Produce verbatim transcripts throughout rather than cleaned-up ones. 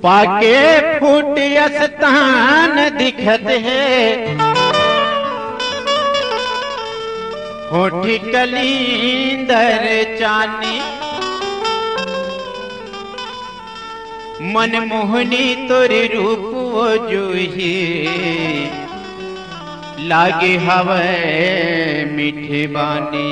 पाके फूट स्थान दिखत है होठी कलींदर चानी मन मोहनी तोरी रूप वो जूही लागे हवे मीठी बानी।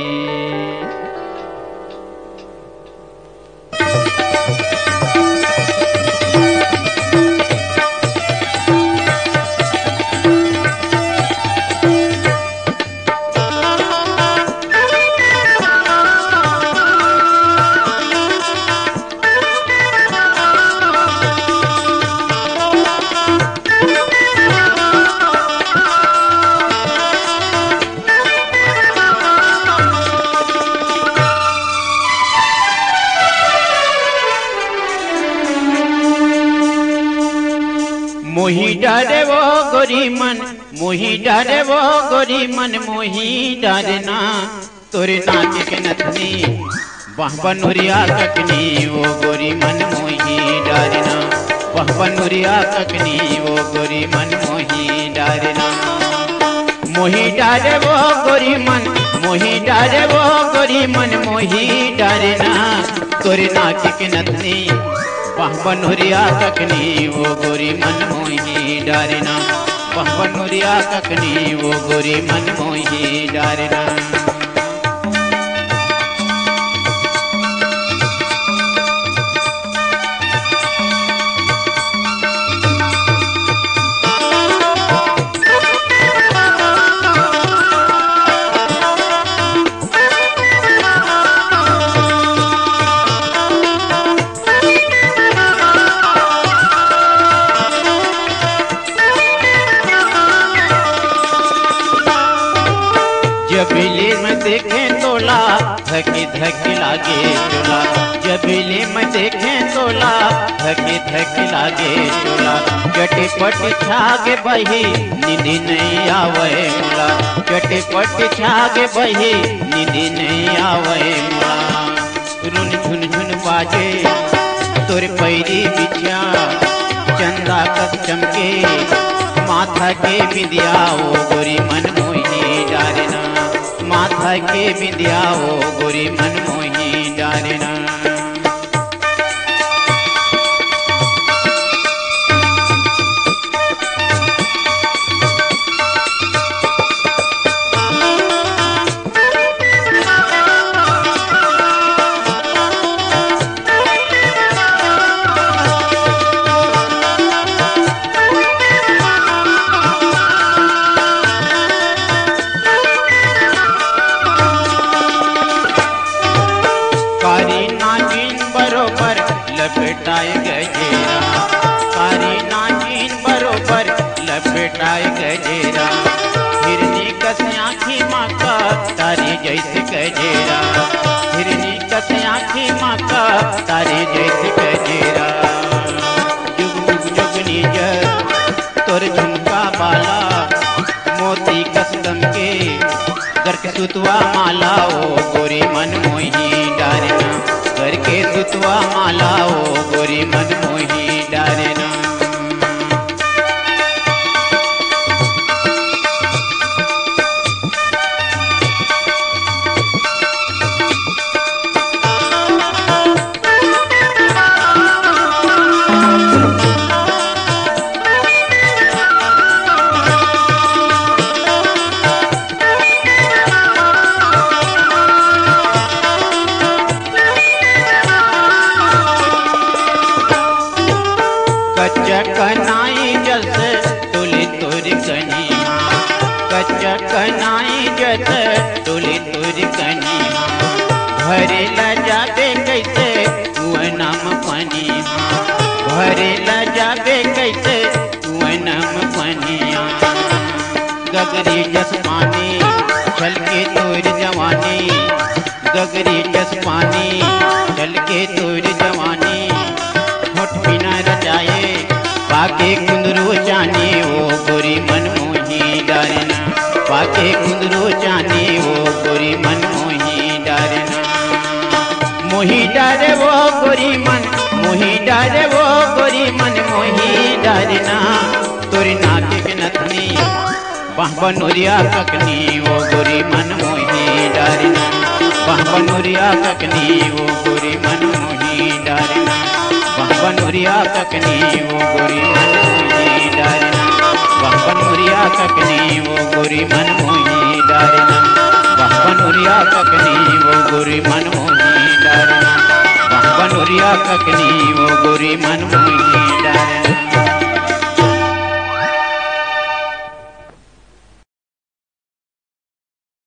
मोही डारे वो गोरी मन मोही डारे वो गोरी मन मोही डारना तोरे नाच के नथनी वह बनोरिया ककनी वो गोरी मन मोही डारना वह बनोरिया ककनी वो गोरी मन मोही डारना। मोही डारे वो गोरी मन मोही डारे वो गोरी मन मोही डारना तोरे नाच के नथनी वह बनोरिया ककनी वो गोरी मन मोही डारना वह बनोरिया ककनी वो गोरी मन मोही डारना। जबीले में देखे तोला धकी धकी लागे चोला जबीले में देखे तोला धकी धकी लागे चोला चटे पट छागे बही निधि नहीं आवे मुला चटे पट छागे बही निधि नहीं आवे मुला। रुन झुन झुन बाजे तोर पैरी बिछिया चंदा कस चमके माथा के बिंदिया वो गोरी मन मोही डारना माथा के बिंदिया वो गोरी मन मोही डारना। कारी नागिन बरोबर लपेटाए गजेरा कारी नागिन बरोबर लपेटाए गजेरा हिरनी कस आँखी माँ का तारी जैसे गजेरा हिरनी कस आँखी माँ का तारी जैसे गजेरा। जुग जुग जुगनी जग तोर झुमका बाला मोती कसदम के करके सुतवा माला ओ गोरी मन मोही डारना करके सुतवा माला ओ गोरी मन मोही डारना। कच्चा कनाई जैसे टोली तोरी कनिया कच्चा कनाई जैसे टोली तोरी कनिया घरे ला जाबे कैसे हुआ नाम पनिया घरे ला जाबे कैसे हुआ नाम पनिया। गगरी जस पानी चल के तोरी जवानी गगरी जस पानी चल के तोरी जवानी होठ बिना रचाए पाके कुंदरू जाने वो गोरी मन मोही डारना पाके कुंदरू जाने वो गोरी मन मोही डारना। मोही डारे वो गोरी मन मोही डारे वो गोरी मन वाह बनूरिया ककनी वो गोरी मन मोही डारना, वाह बनूरिया ककनी वो गोरी मन मोही डारना, वाह बनूरिया ककनी वो गोरी मन मोही डारना, वाह बनूरिया ककनी वो गोरी मन मोही डारना, वाह बनूरिया ककनी वो गोरी मन मोही डारना, वाह बनूरिया ककनी वो गोरी मन मोही डारना।